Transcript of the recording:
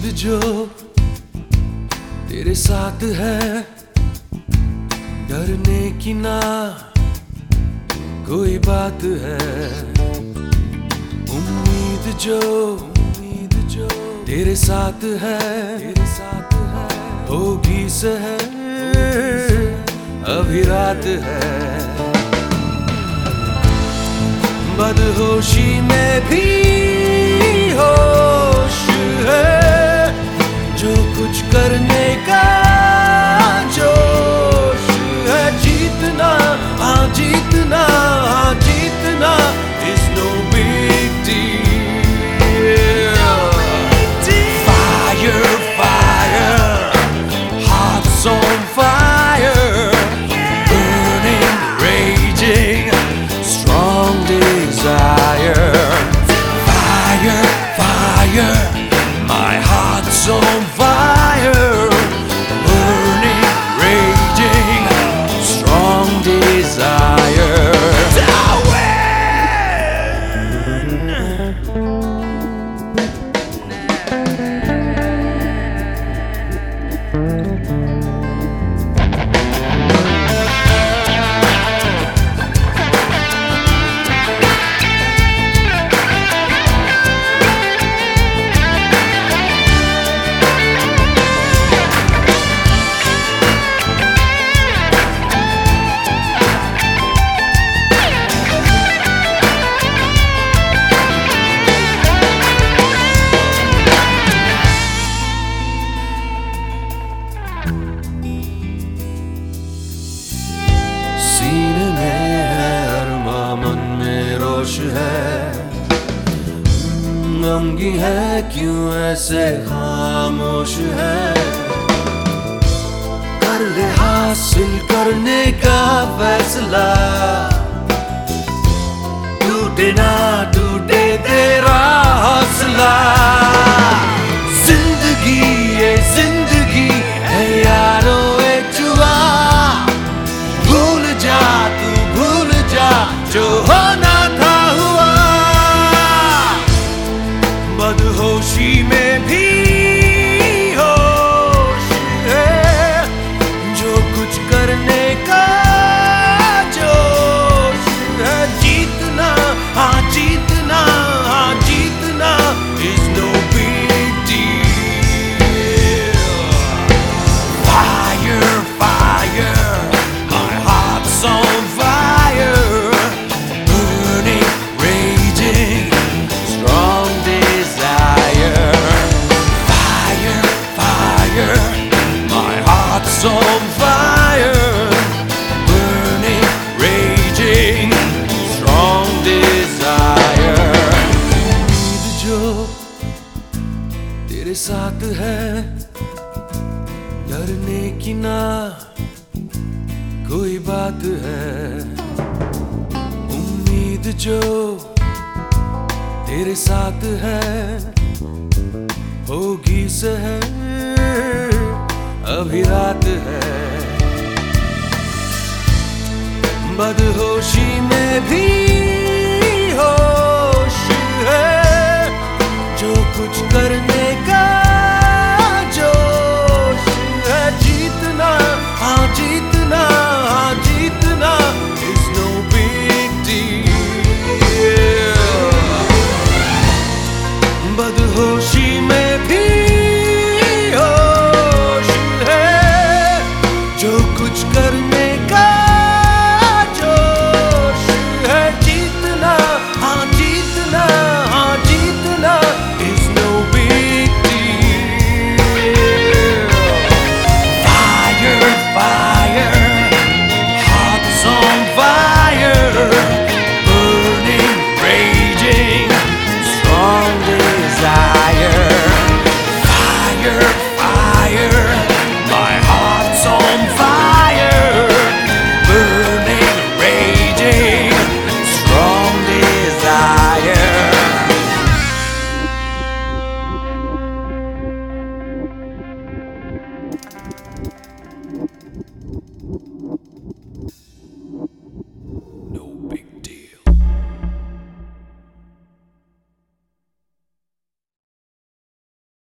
जो तेरे साथ है, डरने की ना कोई बात है। उम्मीद जो तेरे साथ है, होगी सहर अभी रात है। बदहोशी में भी होश है, जो कुछ करने का जोश है। जीतना हाँ जीतना हाँ जीतना is no big deal। Fire fire, hearts on fire, burning raging strong desire। Fire fire, my heart's on fire, burning raging strong desire। सीने में है अरमां, मन में रोश है। गमगी है क्यों ऐसे खामोश है। कर ले हासिल करने का फैसला, टूटे ना टूटे तेरा हौसला। जिंदगी ये जिंदगी है यारों एक जुआ, भूल जा तू भूल जा जो होना था हुआ। बदहोशी में भी होश है, जो कुछ करने का जोश है। जीतना हाँ जीतना हाँ जीतना is no big deal। Fire fire, my heart's on fire, burning raging strong desire। Fire fire, my heart's on fire, burning raging strong desire। उम्मीद जो तेरे साथ है, डरने की ना कोई बात है। उम्मीद जो तेरे साथ है, होगी सहर अभी रात है। बदहोशी में भी होश है, जो कुछ करने